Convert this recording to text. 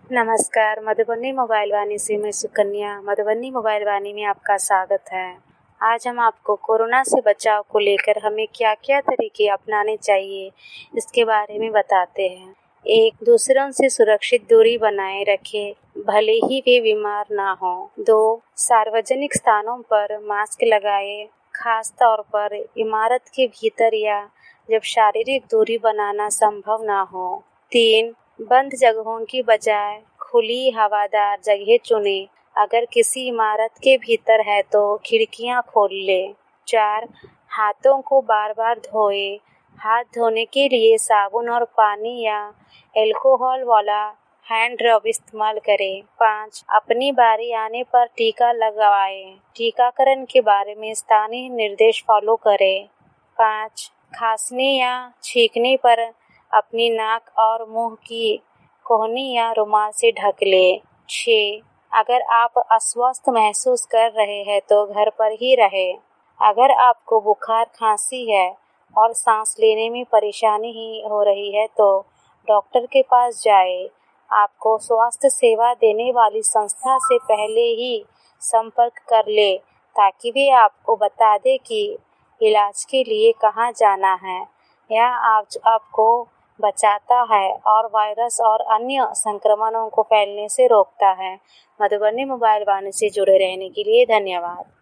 नमस्कार, मधुबनी मोबाइल वाणी से मैं सुकन्या। मधुबनी मोबाइल वाणी में आपका स्वागत है। आज हम आपको कोरोना से बचाव को लेकर हमें क्या-क्या तरीके अपनाने चाहिए, इसके बारे में बताते हैं। 1. दूसरों से सुरक्षित दूरी बनाए रखें, भले ही वे बीमार ना हों। 2. सार्वजनिक स्थानों पर मास्क लगाएं, खास तौर पर इमारत के भीतर या जब शारीरिक दूरी बनाना संभव ना हो। 3. बंद जगहों की बजाय खुली हवादार जगह चुनें। अगर किसी इमारत के भीतर है तो खिड़कियां खोल लें। 4. हाथों को बार-बार धोएं। हाथ धोने के लिए साबुन और पानी या अल्कोहल वाला हैंड रब इस्तेमाल करें। 5. अपनी बारी आने पर टीका लगवाएं। टीकाकरण के बारे में स्थानीय निर्देश फॉलो करें। 5. खांसने या छींकने पर अपनी नाक और मुंह की कोहनी या रुमाल से ढक लें। 6. अगर आप अस्वस्थ महसूस कर रहे हैं तो घर पर ही रहें। अगर आपको बुखार, खांसी है और सांस लेने में परेशानी ही हो रही है तो डॉक्टर के पास जाएं। आपको स्वास्थ्य सेवा देने वाली संस्था से पहले ही संपर्क कर लें ताकि वे आपको बता दें कि इलाज के लिए कहाँ जाना है। यह आपको बचाता है और वायरस और अन्य संक्रमणों को फैलने से रोकता है। मधुबनी मोबाइल वाणी से जुड़े रहने के लिए धन्यवाद।